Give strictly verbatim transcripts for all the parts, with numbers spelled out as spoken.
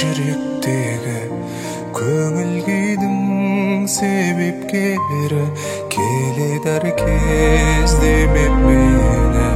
жүректегі көңіл күйдің себепкері келеді әр кезде мені.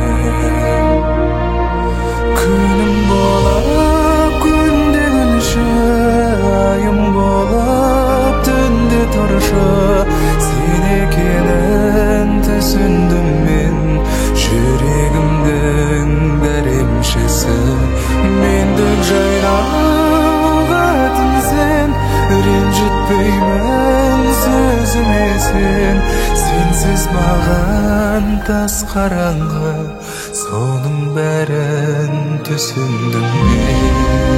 Күнім болып күнде күнші, айым болып түнде тұршы, сен екенін түсіндім мен, жүрегімдің дәремшесі. Мендік жайнағатын сен, ренжітпеймін сөзіме сен. Сенсіз маған тас қараңғы, соның бәрін түсіндім мен.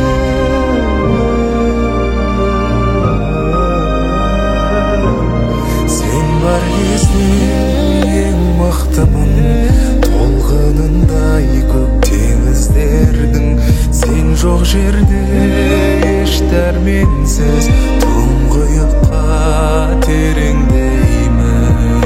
Сен бар кезде ең мықтымын, толқынындай көк теңіздердің. Сен жоқ жерде еш дәрменсіз тұңғиыққа тереңдеймін.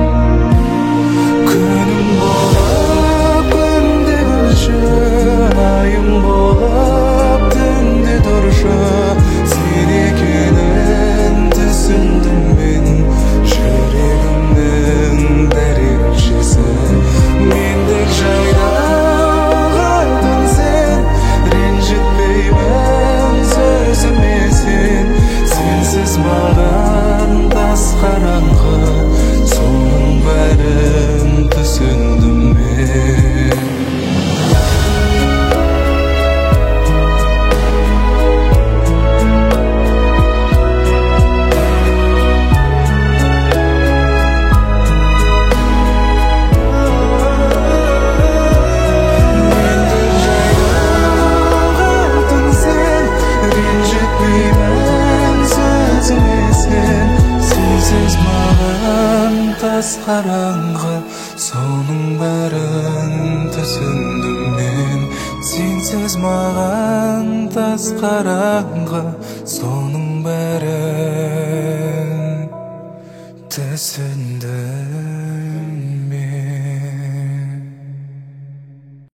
Күнім болып күнде күнші, айым болып түнде тұршы, сен екенін түсіндім мен, жүрегімнің дәремшесі. Мендік жайнағатын сен, ренжітпеймін сөзіме сен. Сенсіз маған тас қараңғы, соның бәрін түсіндім мен. Тас қараңғы, соның бәрін түсіндім мен. Сенсіз маған тас қараңғы, соның бәрін түсіндім.